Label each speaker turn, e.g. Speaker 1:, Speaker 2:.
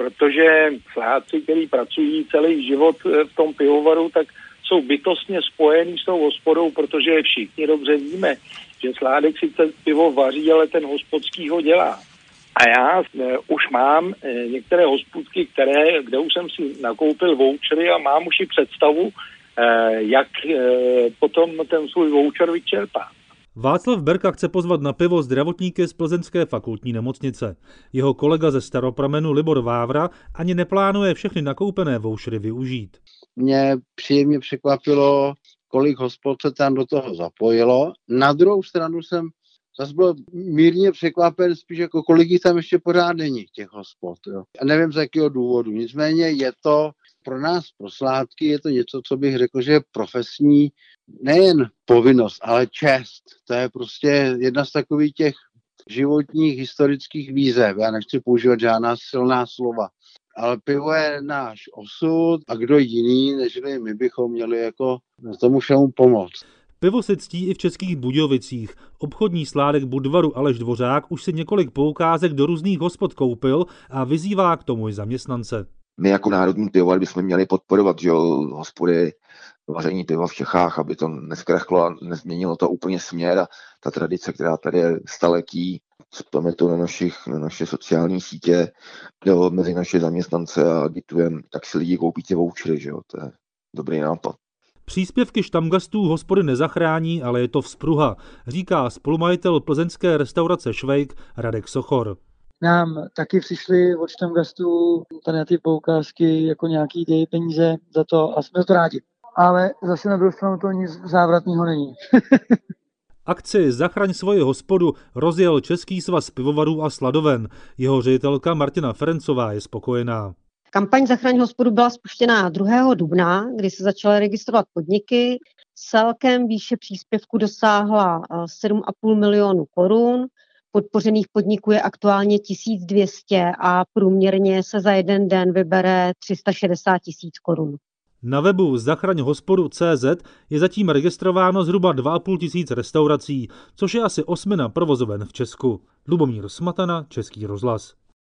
Speaker 1: protože Sláci, kteří pracují celý život v tom pivovaru, tak jsou bytostně spojení s tou hospodou, protože všichni dobře víme, že Sládek sice pivo vaří, ale ten hospodský ho dělá. A já už mám některé hospůdky, kde už jsem si nakoupil vouchery a mám už i představu, jak potom ten svůj voucher vyčerpá.
Speaker 2: Václav Berka chce pozvat na pivo zdravotníky z Plzeňské fakultní nemocnice. Jeho kolega ze Staropramenu Libor Vávra ani neplánuje všechny nakoupené vouchery využít.
Speaker 3: Mě příjemně překvapilo, kolik hospod se tam do toho zapojilo. Na druhou stranu jsem zase byl mírně překvapen, spíš jako kolik jich tam ještě pořád není, těch hospod. Jo. A nevím z jakého důvodu. Nicméně je to pro nás, pro Sládky, je to něco, co bych řekl, že je profesní nejen povinnost, ale čest. To je prostě jedna z takových těch životních historických výzev. Já nechci používat žádná silná slova. Ale pivo je náš osud a kdo jiný, než my bychom měli jako tomu všemu pomoct.
Speaker 2: Pivo se ctí i v Českých Budějovicích. Obchodní Sládek Budvaru Aleš Dvořák už si několik poukázek do různých hospod koupil a vyzývá k tomu i zaměstnance.
Speaker 4: My jako národní pivovar bychom měli podporovat, že hospody, vaření piva v Čechách, aby to neskrachlo a nezměnilo to úplně směr a ta tradice, která tady je staletí, cpeme to na naše sociální sítě, mezi naše zaměstnance a agitujeme, tak si lidi koupí ty vouchery, že jo, to je dobrý nápad.
Speaker 2: Příspěvky štamgastů hospody nezachrání, ale je to vzpruha, říká spolumajitel plzeňské restaurace Švejk Radek Sochor.
Speaker 5: Nám taky přišly od štamgastů tady na ty poukázky jako nějaký ty peníze za to a jsme to rádi. Ale zase na druhou stranu to nic závratného není.
Speaker 2: Akci Zachraň svoji hospodu rozjel Český svaz pivovarů a sladoven. Jeho ředitelka Martina Ferencová je spokojená.
Speaker 6: Kampaň Zachraň hospodu byla spuštěná 2. dubna, kdy se začaly registrovat podniky. Celkem výše příspěvku dosáhla 7,5 milionu korun. Podpořených podniků je aktuálně 1200 a průměrně se za jeden den vybere 360 000 korun.
Speaker 2: Na webu zachraňhospodu.cz je zatím registrováno zhruba 2 500 restaurací, což je asi 8 provozoven v Česku. Lubomír Smatana, Český rozhlas.